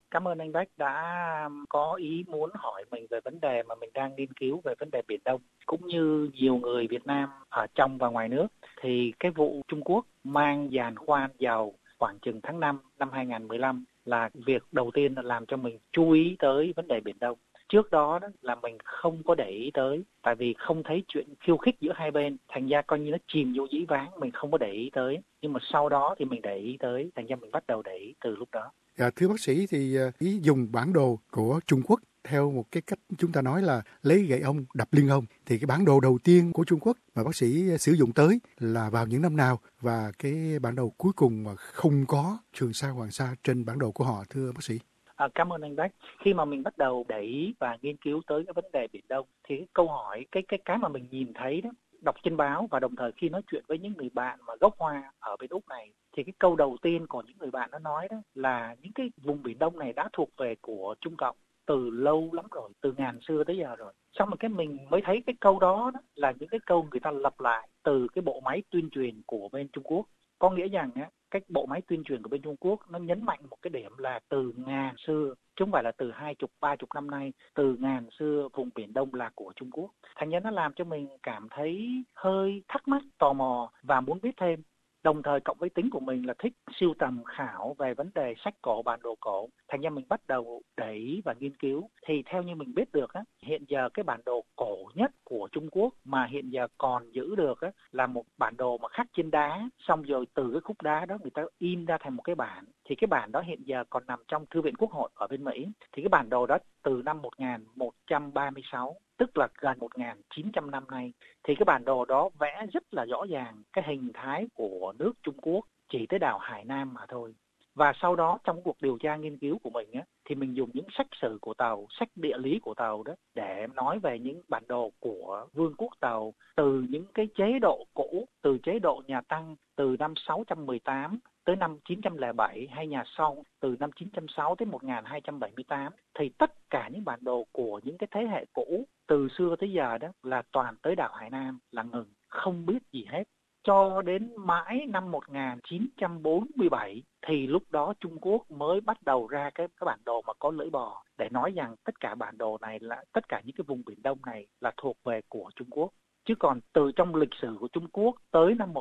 Cảm ơn anh Bách đã có ý muốn hỏi mình về vấn đề mà mình đang nghiên cứu về vấn đề Biển Đông. Cũng như nhiều người Việt Nam ở trong và ngoài nước, thì cái vụ Trung Quốc mang giàn khoan dầu khoảng chừng tháng 5 năm 2015 là việc đầu tiên làm cho mình chú ý tới vấn đề Biển Đông. Trước đó là mình không có để ý tới, tại vì không thấy chuyện khiêu khích giữa hai bên, thành ra coi như nó chìm vô dĩ vãng, mình không có để ý tới. Nhưng mà sau đó thì mình để ý tới, thành ra mình bắt đầu để ý từ lúc đó. Thưa bác sĩ, thì ý dùng bản đồ của Trung Quốc theo một cái cách chúng ta nói là lấy gậy ông đập lưng ông, thì cái bản đồ đầu tiên của Trung Quốc mà bác sĩ sử dụng tới là vào những năm nào, và cái bản đồ cuối cùng mà không có Trường Sa Hoàng Sa trên bản đồ của họ, thưa bác sĩ? Cảm ơn anh Bách. Khi mà mình bắt đầu để ý và nghiên cứu tới cái vấn đề Biển Đông, thì cái câu hỏi, cái mà mình nhìn thấy đó, đọc trên báo và đồng thời khi nói chuyện với những người bạn mà gốc Hoa ở bên Úc này, thì cái câu đầu tiên của những người bạn nó nói đó là những cái vùng Biển Đông này đã thuộc về của Trung Cộng từ lâu lắm rồi, từ ngàn xưa tới giờ rồi. Xong rồi cái mình mới thấy cái câu đó, là những cái câu người ta lặp lại từ cái bộ máy tuyên truyền của bên Trung Quốc. Có nghĩa rằng cái bộ máy tuyên truyền của bên Trung Quốc nó nhấn mạnh một cái điểm là từ ngàn xưa, chứ không phải là từ 20-30 năm nay, từ ngàn xưa vùng Biển Đông là của Trung Quốc. Thành ra nó làm cho mình cảm thấy hơi thắc mắc, tò mò và muốn biết thêm. Đồng thời cộng với tính của mình là thích sưu tầm khảo về vấn đề sách cổ, bản đồ cổ. Thành ra mình bắt đầu để ý và nghiên cứu. Thì theo như mình biết được hiện giờ cái bản đồ cổ nhất của Trung Quốc mà hiện giờ còn giữ được là một bản đồ mà khắc trên đá, xong rồi từ cái khúc đá đó người ta in ra thành một cái bản. Thì cái bản đó hiện giờ còn nằm trong Thư viện Quốc hội ở bên Mỹ. Thì cái bản đồ đó từ năm 1136, tức là gần 1900 năm nay, thì cái bản đồ đó vẽ rất là rõ ràng cái hình thái của nước Trung Quốc chỉ tới đảo Hải Nam mà thôi. Và sau đó trong cuộc điều tra nghiên cứu của mình thì mình dùng những sách sử của Tàu, sách địa lý của Tàu đó để nói về những bản đồ của Vương quốc Tàu từ những cái chế độ cũ, từ chế độ nhà Tăng từ năm 618 tới năm 907, hay nhà Song từ năm 906 tới 1278. Thì tất cả những bản đồ của những cái thế hệ cũ từ xưa tới giờ đó là toàn tới đảo Hải Nam là ngừng, không biết gì hết. Cho đến mãi năm 1947 thì lúc đó Trung Quốc mới bắt đầu ra cái bản đồ mà có lưỡi bò để nói rằng tất cả bản đồ này, là tất cả những cái vùng Biển Đông này là thuộc về của Trung Quốc. Chứ còn từ trong lịch sử của Trung Quốc tới năm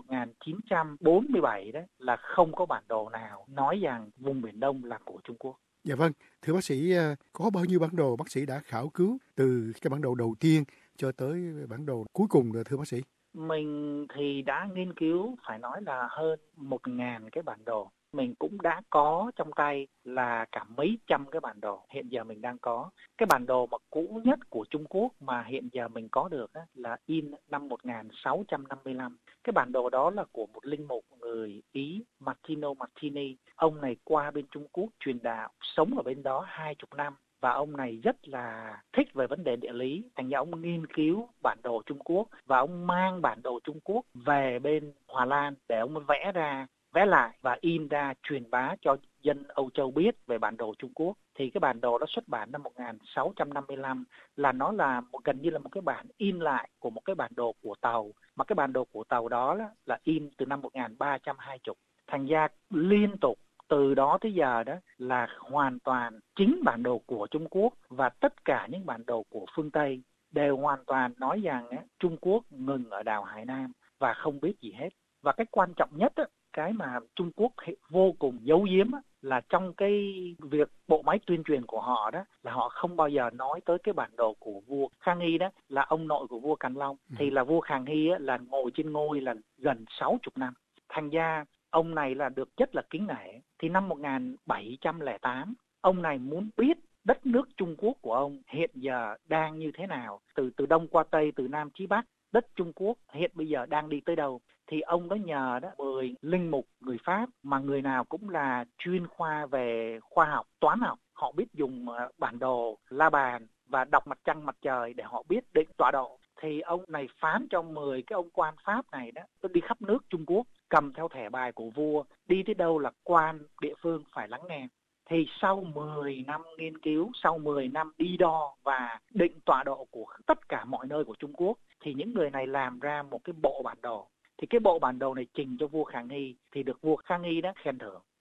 1947 đó là không có bản đồ nào nói rằng vùng Biển Đông là của Trung Quốc. Dạ vâng, thưa bác sĩ, có bao nhiêu bản đồ bác sĩ đã khảo cứu từ cái bản đồ đầu tiên cho tới bản đồ cuối cùng rồi, thưa bác sĩ? Mình thì đã nghiên cứu phải nói là hơn 1.000 cái bản đồ. Mình cũng đã có trong tay là cả mấy trăm cái bản đồ hiện giờ mình đang có. Cái bản đồ mà cũ nhất của Trung Quốc mà hiện giờ mình có được là in năm 1655. Cái bản đồ đó là của một linh mục người Ý, Martino Martini. Ông này qua bên Trung Quốc truyền đạo, sống ở bên đó 20 năm. Và ông này rất là thích về vấn đề địa lý, thành ra ông nghiên cứu bản đồ Trung Quốc và ông mang bản đồ Trung Quốc về bên Hòa Lan để ông vẽ lại và in ra truyền bá cho dân Âu Châu biết về bản đồ Trung Quốc. Thì cái bản đồ đó xuất bản năm 1655, là nó là gần như là một cái bản in lại của một cái bản đồ của Tàu, mà cái bản đồ của Tàu đó là in từ năm 1320. Thành ra liên tục từ đó tới giờ đó là hoàn toàn chính bản đồ của Trung Quốc và tất cả những bản đồ của phương Tây đều hoàn toàn nói rằng Trung Quốc ngừng ở đảo Hải Nam và không biết gì hết. Và cái quan trọng nhất cái mà Trung Quốc vô cùng giấu giếm là trong cái việc bộ máy tuyên truyền của họ đó là họ không bao giờ nói tới cái bản đồ của vua Khang Hy, đó là ông nội của vua Càn Long. Thì là vua Khang Hy là ngồi trên ngôi là gần 60 năm. Thành ra ông này là được rất là kính nể. Thì năm 1708, ông này muốn biết đất nước Trung Quốc của ông hiện giờ đang như thế nào, từ Đông qua Tây, từ Nam chí Bắc, đất Trung Quốc hiện bây giờ đang đi tới đâu. Thì ông đó nhờ 10 linh mục người Pháp mà người nào cũng là chuyên khoa về khoa học, toán học. Họ biết dùng bản đồ, la bàn và đọc mặt trăng mặt trời để họ biết định tọa độ. Thì ông này phán cho 10 cái ông quan Pháp này đi khắp nước Trung Quốc, cầm theo thẻ bài của vua, đi tới đâu là quan địa phương phải lắng nghe. Thì sau 10 năm nghiên cứu, sau 10 năm đi đo và định tọa độ của tất cả mọi nơi của Trung Quốc, thì những người này làm ra một cái bộ bản đồ. Thì cái bộ bản đồ này trình cho vua Khang Hy thì được vua Khang Hy khen thưởng.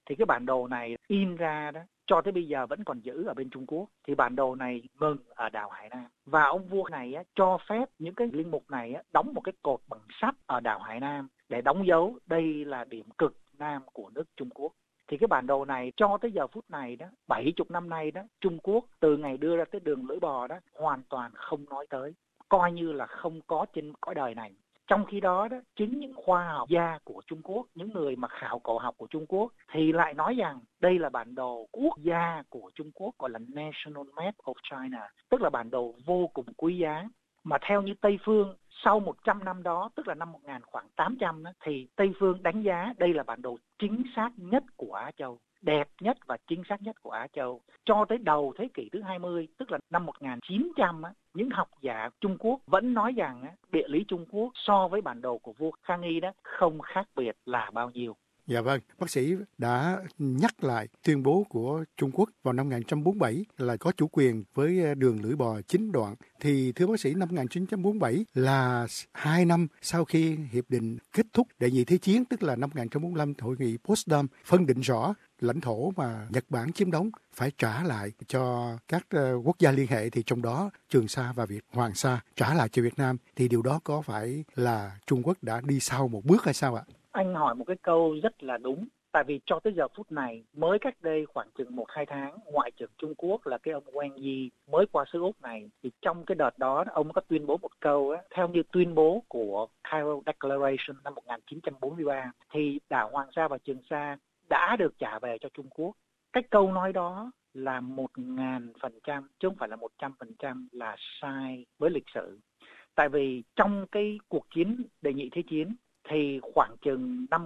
Thì cái bản đồ này in ra đó, cho tới bây giờ vẫn còn giữ ở bên Trung Quốc. Thì bản đồ này ngừng ở đảo Hải Nam. Và ông vua này cho phép những cái linh mục này đóng một cái cột bằng sắt ở đảo Hải Nam để đóng dấu đây là điểm cực nam của nước Trung Quốc. Thì cái bản đồ này cho tới giờ phút này đó, 70 năm nay đó, Trung Quốc từ ngày đưa ra cái đường lưỡi bò đó hoàn toàn không nói tới, coi như là không có trên cõi đời này. Trong khi đó, chính những khoa học gia của Trung Quốc, những người mà khảo cổ học của Trung Quốc thì lại nói rằng đây là bản đồ quốc gia của Trung Quốc, gọi là National Map of China, tức là bản đồ vô cùng quý giá. Mà theo như Tây Phương, sau 100 năm đó, tức là năm 1800 đó, thì Tây Phương đánh giá đây là bản đồ chính xác nhất của Á Châu, đẹp nhất và chính xác nhất của Á Châu. Cho tới đầu thế kỷ thứ 20, tức là năm 1900, những học giả Trung Quốc vẫn nói rằng địa lý Trung Quốc so với bản đồ của vua Khang Hy đó không khác biệt là bao nhiêu. Dạ vâng, bác sĩ đã nhắc lại tuyên bố của Trung Quốc vào năm 1947 là có chủ quyền với đường lưỡi bò 9 đoạn. Thì thưa bác sĩ, năm 1947 là 2 năm sau khi hiệp định kết thúc Đệ nhị Thế chiến, tức là năm 1945, hội nghị Potsdam phân định rõ lãnh thổ mà Nhật Bản chiếm đóng phải trả lại cho các quốc gia liên hệ, thì trong đó Trường Sa và Hoàng Sa trả lại cho Việt Nam. Thì điều đó có phải là Trung Quốc đã đi sau một bước hay sao ạ? Anh hỏi một cái câu rất là đúng. Tại vì cho tới giờ phút này, mới cách đây khoảng chừng 1-2 tháng, Ngoại trưởng Trung Quốc là cái ông Wang Yi mới qua xứ Úc này. Thì trong cái đợt đó, ông có tuyên bố một câu, theo như tuyên bố của Cairo Declaration năm 1943, thì đảo Hoàng Sa và Trường Sa đã được trả về cho Trung Quốc. Cái câu nói đó là 1000%, chứ không phải là 100% là sai với lịch sử. Tại vì trong cái cuộc chiến Đệ nhị Thế chiến, thì khoảng chừng năm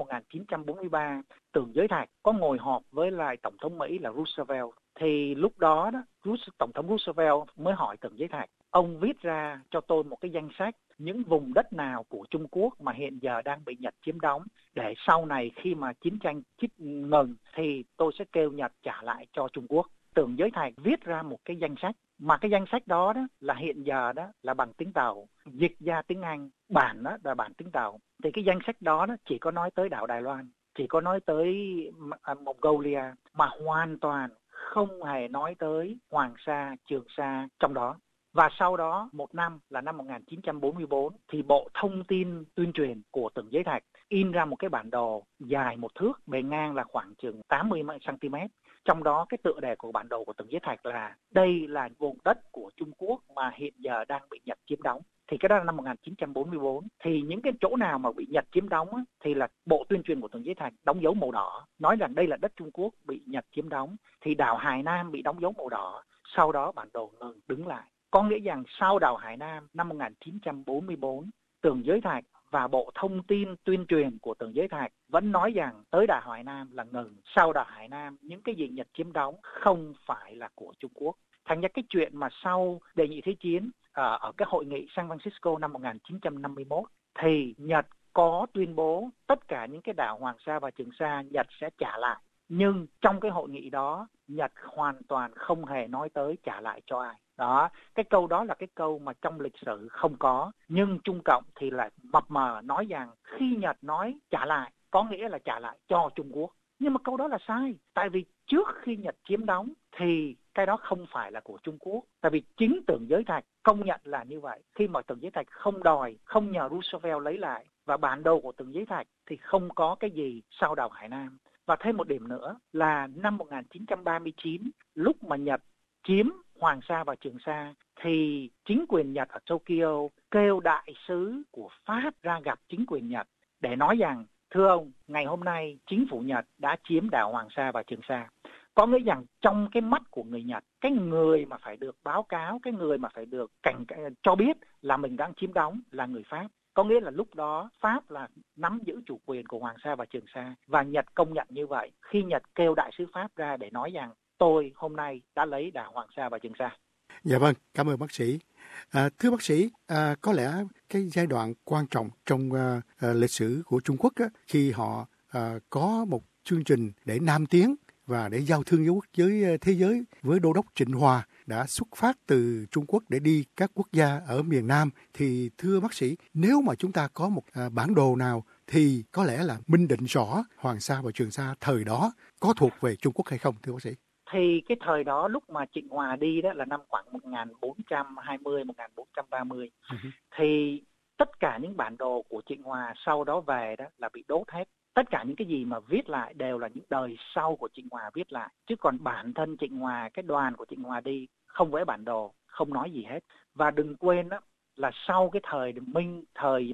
1943, Tưởng Giới Thạch có ngồi họp với lại Tổng thống Mỹ là Roosevelt. Thì lúc đó, Tổng thống Roosevelt mới hỏi Tưởng Giới Thạch, ông viết ra cho tôi một cái danh sách những vùng đất nào của Trung Quốc mà hiện giờ đang bị Nhật chiếm đóng, để sau này khi mà chiến tranh ngừng thì tôi sẽ kêu Nhật trả lại cho Trung Quốc. Tưởng Giới Thạch viết ra một cái danh sách, mà cái danh sách đó là hiện giờ là bằng tiếng Tàu, dịch ra tiếng Anh, bản đó là bản tiếng Tàu. Thì cái danh sách đó chỉ có nói tới đảo Đài Loan, chỉ có nói tới Mongolia, mà hoàn toàn không hề nói tới Hoàng Sa, Trường Sa trong đó. Và sau đó, một năm là năm 1944, thì Bộ Thông tin Tuyên truyền của Tưởng Giới Thạch in ra một cái bản đồ dài 1 thước, bề ngang là khoảng chừng 80 cm. Trong đó cái tựa đề của bản đồ của Tưởng Giới Thạch là đây là vùng đất của Trung Quốc mà hiện giờ đang bị Nhật chiếm đóng. Thì cái đó là năm 1944. Thì những cái chỗ nào mà bị Nhật chiếm đóng thì là Bộ Tuyên truyền của Tưởng Giới Thạch đóng dấu màu đỏ, nói rằng đây là đất Trung Quốc bị Nhật chiếm đóng. Thì đảo Hải Nam bị đóng dấu màu đỏ, sau đó bản đồ ngừng đứng lại. Có nghĩa rằng sau đảo Hải Nam năm 1944, Tưởng Giới Thạch và Bộ Thông tin Tuyên truyền của Tưởng Giới Thạch vẫn nói rằng tới đảo Hải Nam là ngừng. Sau đảo Hải Nam, những cái gì Nhật chiếm đóng không phải là của Trung Quốc. Thành ra cái chuyện mà sau Đệ nhị Thế chiến, ở cái hội nghị San Francisco năm 1951, thì Nhật có tuyên bố tất cả những cái đảo Hoàng Sa và Trường Sa Nhật sẽ trả lại. Nhưng trong cái hội nghị đó, Nhật hoàn toàn không hề nói tới trả lại cho ai. Đó, cái câu đó là cái câu mà trong lịch sử không có. Nhưng Trung Cộng thì lại mập mờ nói rằng khi Nhật nói trả lại, có nghĩa là trả lại cho Trung Quốc. Nhưng mà câu đó là sai. Tại vì trước khi Nhật chiếm đóng thì cái đó không phải là của Trung Quốc. Tại vì chính Tưởng Giới Thạch công nhận là như vậy. Khi mà Tưởng Giới Thạch không đòi, không nhờ Roosevelt lấy lại, và bản đồ của Tưởng Giới Thạch thì không có cái gì sau đảo Hải Nam. Và thêm một điểm nữa là năm 1939, lúc mà Nhật chiếm Hoàng Sa và Trường Sa, thì chính quyền Nhật ở Tokyo kêu đại sứ của Pháp ra gặp chính quyền Nhật để nói rằng, thưa ông, ngày hôm nay chính phủ Nhật đã chiếm đảo Hoàng Sa và Trường Sa. Có nghĩa rằng trong cái mắt của người Nhật, cái người mà phải được báo cáo, cái người mà phải được cho biết là mình đang chiếm đóng là người Pháp. Có nghĩa là lúc đó Pháp là nắm giữ chủ quyền của Hoàng Sa và Trường Sa, và Nhật công nhận như vậy khi Nhật kêu đại sứ Pháp ra để nói rằng tôi hôm nay đã lấy đảo Hoàng Sa và Trường Sa. Dạ vâng, cảm ơn bác sĩ. Thưa bác sĩ, có lẽ cái giai đoạn quan trọng trong lịch sử của Trung Quốc khi họ có một chương trình để nam tiến và để giao thương với thế giới, với Đô đốc Trịnh Hòa đã xuất phát từ Trung Quốc để đi các quốc gia ở miền Nam. Thì thưa bác sĩ, nếu mà chúng ta có một bản đồ nào thì có lẽ là minh định rõ Hoàng Sa và Trường Sa thời đó có thuộc về Trung Quốc hay không, thưa bác sĩ? Thì cái thời đó lúc mà Trịnh Hòa đi đó là năm khoảng 1420, 1430. Thì tất cả những bản đồ của Trịnh Hòa sau đó về đó là bị đốt hết. Tất cả những cái gì mà viết lại đều là những đời sau của Trịnh Hòa viết lại. Chứ còn bản thân Trịnh Hòa, cái đoàn của Trịnh Hòa đi không vẽ bản đồ, không nói gì hết. Và đừng quên đó là sau cái thời Minh,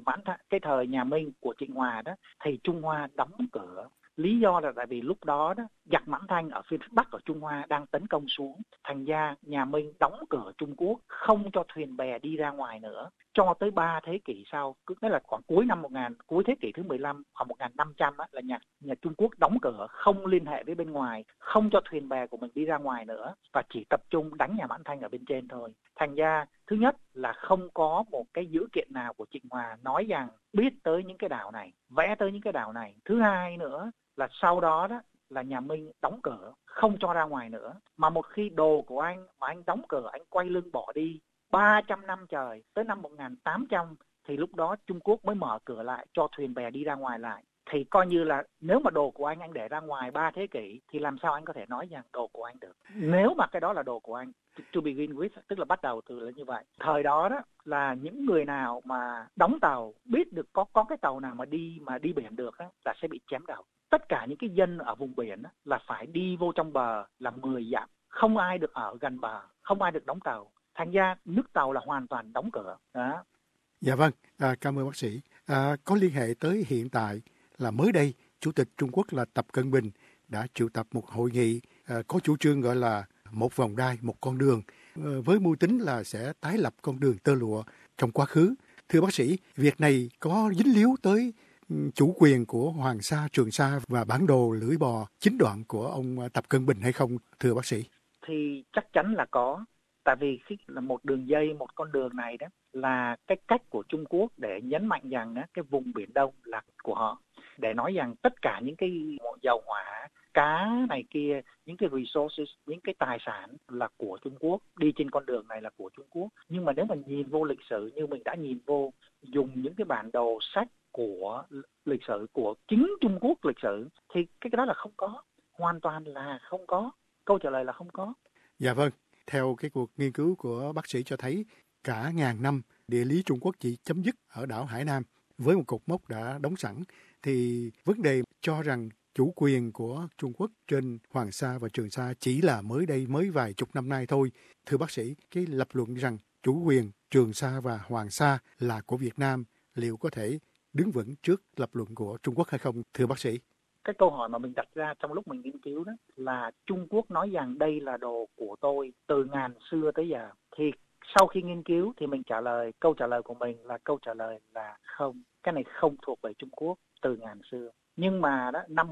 cái thời nhà Minh của Trịnh Hòa đó, thì Trung Hoa đóng cửa. Lý do là tại vì lúc đó giặc Mãn Thanh ở phía bắc ở Trung Hoa đang tấn công xuống, thành ra nhà Minh đóng cửa Trung Quốc, không cho thuyền bè đi ra ngoài nữa cho tới 3 thế kỷ sau. Cứ nói là khoảng cuối thế kỷ thứ 15, khoảng 1500 là nhà Trung Quốc đóng cửa, không liên hệ với bên ngoài, không cho thuyền bè của mình đi ra ngoài nữa và chỉ tập trung đánh nhà Mãn Thanh ở bên trên thôi. Thành ra thứ nhất là không có một cái dữ kiện nào của Trịnh Hòa nói rằng biết tới những cái đảo này, vẽ tới những cái đảo này. Thứ hai nữa là sau đó là nhà Minh đóng cửa, không cho ra ngoài nữa. Mà một khi đồ của anh mà anh đóng cửa, anh quay lưng bỏ đi 300 năm trời, tới năm 1800 thì lúc đó Trung Quốc mới mở cửa lại cho thuyền bè đi ra ngoài lại. Thì coi như là nếu mà đồ của anh để ra ngoài 3 thế kỷ thì làm sao anh có thể nói rằng đồ của anh được. Nếu mà cái đó là đồ của anh, to begin with, tức là bắt đầu từ là như vậy. Thời đó là những người nào mà đóng tàu biết được có cái tàu nào mà đi biển được là sẽ bị chém đầu. Tất cả những cái dân ở vùng biển là phải đi vô trong bờ là 10 dặm, không ai được ở gần bờ, không ai được đóng tàu. Thành ra nước tàu là hoàn toàn đóng cửa. Đó. Dạ vâng, cảm ơn bác sĩ. Có liên hệ tới hiện tại là mới đây, Chủ tịch Trung Quốc là Tập Cận Bình đã triệu tập một hội nghị có chủ trương gọi là một vòng đai, một con đường, với mưu tính là sẽ tái lập con đường tơ lụa trong quá khứ. Thưa bác sĩ, việc này có dính líu tới chủ quyền của Hoàng Sa, Trường Sa và bản đồ lưỡi bò 9 đoạn của ông Tập Cận Bình hay không, thưa bác sĩ? Thì chắc chắn là có. Tại vì khi là một đường dây, một con đường này đó là cái cách của Trung Quốc để nhấn mạnh rằng cái vùng Biển Đông là của họ. Để nói rằng tất cả những cái dầu hỏa, cá này kia, những cái resources, những cái tài sản là của Trung Quốc, đi trên con đường này là của Trung Quốc. Nhưng mà nếu mà nhìn vô lịch sử như mình đã nhìn vô, dùng những cái bản đồ sách của lịch sử, của chính Trung Quốc lịch sử, thì cái đó là không có, hoàn toàn là không có. Câu trả lời là không có. Dạ vâng, theo cái cuộc nghiên cứu của bác sĩ cho thấy cả ngàn năm địa lý Trung Quốc chỉ chấm dứt ở đảo Hải Nam với một cột mốc đã đóng sẵn, thì vấn đề cho rằng chủ quyền của Trung Quốc trên Hoàng Sa và Trường Sa chỉ là mới vài chục năm nay thôi. Thưa bác sĩ, cái lập luận rằng chủ quyền Trường Sa và Hoàng Sa là của Việt Nam liệu có thể đứng vững trước lập luận của Trung Quốc hay không, thưa bác sĩ? Cái câu hỏi mà mình đặt ra trong lúc mình nghiên cứu đó là Trung Quốc nói rằng đây là đồ của tôi từ ngàn xưa tới giờ. Thì sau khi nghiên cứu thì mình câu trả lời của mình là câu trả lời là không. Cái này không thuộc về Trung Quốc từ ngàn xưa. Nhưng mà năm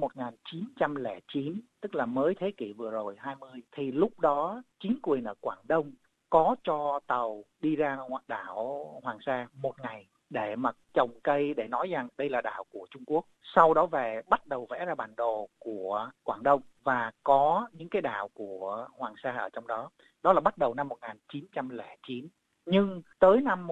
1909, tức là mới thế kỷ vừa rồi 20, thì lúc đó chính quyền ở Quảng Đông có cho tàu đi ra đảo Hoàng Sa một ngày để mà trồng cây, để nói rằng đây là đảo của Trung Quốc. Sau đó về bắt đầu vẽ ra bản đồ của Quảng Đông và có những cái đảo của Hoàng Sa ở trong đó. Đó là bắt đầu năm 1909. Nhưng tới năm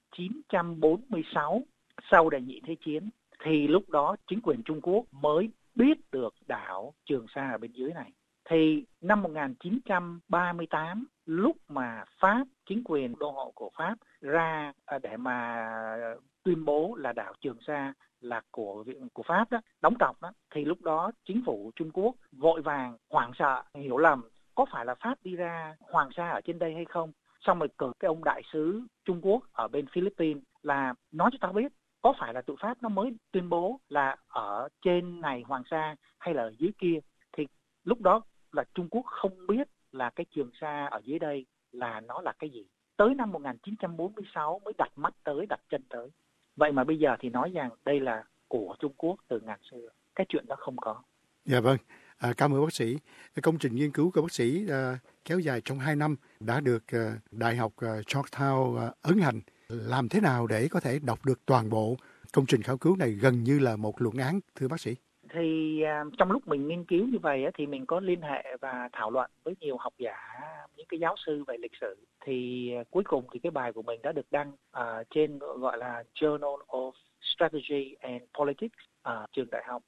1946, sau Đệ Nhị Thế Chiến, thì lúc đó chính quyền Trung Quốc mới biết được đảo Trường Sa ở bên dưới này. Thì năm 1938, lúc mà Pháp, chính quyền đô hộ của Pháp ra để mà tuyên bố là đảo Trường Sa là của Pháp đó, đóng cọc đó, thì lúc đó chính phủ Trung Quốc vội vàng hoảng sợ, hiểu lầm có phải là Pháp đi ra Hoàng Sa ở trên đây hay không. Xong rồi cử cái ông đại sứ Trung Quốc ở bên Philippines là nói cho tao biết có phải là tụi Pháp nó mới tuyên bố là ở trên này Hoàng Sa hay là ở dưới kia. Thì lúc đó là Trung Quốc không biết là cái Trường Sa ở dưới đây là nó là cái gì. Tới năm 1946 mới đặt mắt tới, đặt chân tới. Vậy mà bây giờ thì nói rằng đây là của Trung Quốc từ ngàn xưa. Cái chuyện đó không có. Dạ vâng, cảm ơn bác sĩ. Công trình nghiên cứu của bác sĩ kéo dài trong 2 năm đã được Đại học Georgetown ấn hành. Làm thế nào để có thể đọc được toàn bộ công trình khảo cứu này gần như là một luận án, thưa bác sĩ? Thì trong lúc mình nghiên cứu như vậy thì mình có liên hệ và thảo luận với nhiều học giả, những cái giáo sư về lịch sử. Thì cuối cùng thì cái bài của mình đã được đăng trên gọi là Journal of Strategy and Politics ở trường đại học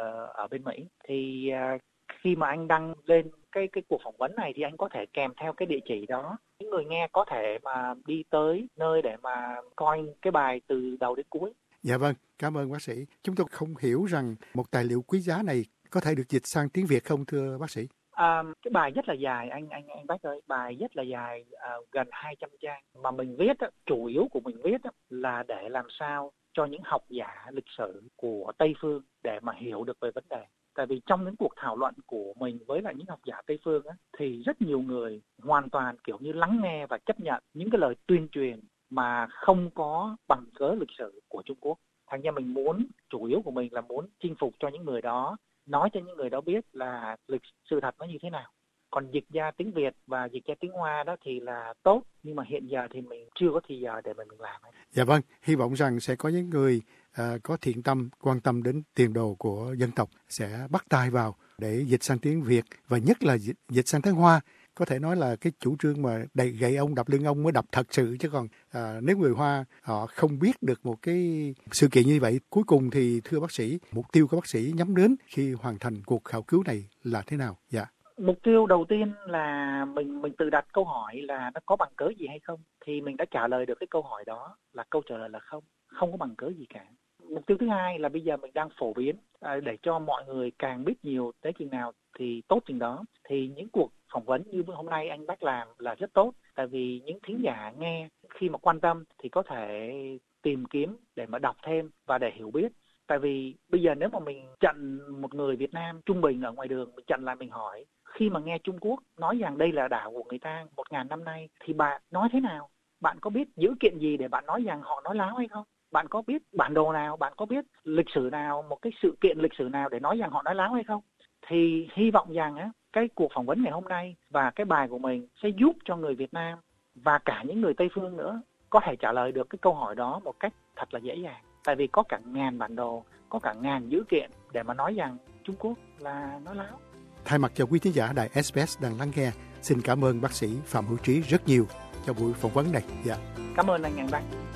ở bên Mỹ. Thì khi mà anh đăng lên cái cuộc phỏng vấn này thì anh có thể kèm theo cái địa chỉ đó. Những người nghe có thể mà đi tới nơi để mà coi cái bài từ đầu đến cuối. Dạ vâng, cảm ơn bác sĩ. Chúng tôi không hiểu rằng một tài liệu quý giá này có thể được dịch sang tiếng Việt không thưa bác sĩ? Cái bài rất là dài anh Bách ơi, bài rất là dài, gần 200 trang mà mình viết á, chủ yếu của mình viết á, là để làm sao cho những học giả lịch sử của Tây phương để mà hiểu được về vấn đề. Tại vì trong những cuộc thảo luận của mình với lại những học giả Tây phương á, thì rất nhiều người hoàn toàn kiểu như lắng nghe và chấp nhận những cái lời tuyên truyền mà không có bằng cớ lịch sử của Trung Quốc. Thành ra mình muốn, chủ yếu của mình là muốn chinh phục cho những người đó, nói cho những người đó biết là sự thật nó như thế nào. Còn dịch ra tiếng Việt và dịch ra tiếng Hoa đó thì là tốt, nhưng mà hiện giờ thì mình chưa có thời giờ để mà mình làm. Dạ vâng, hy vọng rằng sẽ có những người có thiện tâm, quan tâm đến tiền đồ của dân tộc sẽ bắt tay vào để dịch sang tiếng Việt và nhất là dịch sang tiếng Hoa. Có thể nói là cái chủ trương mà đầy gậy ông đập lưng ông mới đập thật sự, chứ còn nếu người Hoa họ không biết được một cái sự kiện như vậy, cuối cùng thì thưa bác sĩ, mục tiêu của bác sĩ nhắm đến khi hoàn thành cuộc khảo cứu này là thế nào? Dạ. Mục tiêu đầu tiên là mình tự đặt câu hỏi là nó có bằng cớ gì hay không, thì mình đã trả lời được cái câu hỏi đó, là câu trả lời là không có bằng cớ gì cả. Mục tiêu thứ hai là bây giờ mình đang phổ biến để cho mọi người càng biết nhiều tới chừng nào thì tốt chừng đó. Thì những cuộc phỏng vấn như hôm nay anh Bách làm là rất tốt, tại vì những thính giả nghe khi mà quan tâm thì có thể tìm kiếm để mà đọc thêm và để hiểu biết. Tại vì bây giờ nếu mà mình chặn một người Việt Nam trung bình ở ngoài đường, mình chặn lại mình hỏi, khi mà nghe Trung Quốc nói rằng đây là đảo của người ta 1.000 năm nay, thì bạn nói thế nào? Bạn có biết dữ kiện gì để bạn nói rằng họ nói láo hay không? Bạn có biết bản đồ nào, bạn có biết lịch sử nào, một cái sự kiện lịch sử nào để nói rằng họ nói láo hay không? Thì hy vọng rằng cái cuộc phỏng vấn ngày hôm nay và cái bài của mình sẽ giúp cho người Việt Nam và cả những người Tây phương nữa có thể trả lời được cái câu hỏi đó một cách thật là dễ dàng. Tại vì có cả ngàn bản đồ, có cả ngàn dữ kiện để mà nói rằng Trung Quốc là nói láo. Thay mặt cho quý thính giả đài SBS đang lắng nghe, xin cảm ơn bác sĩ Phạm Hữu Trí rất nhiều cho buổi phỏng vấn này. Dạ. Cảm ơn anh Bách.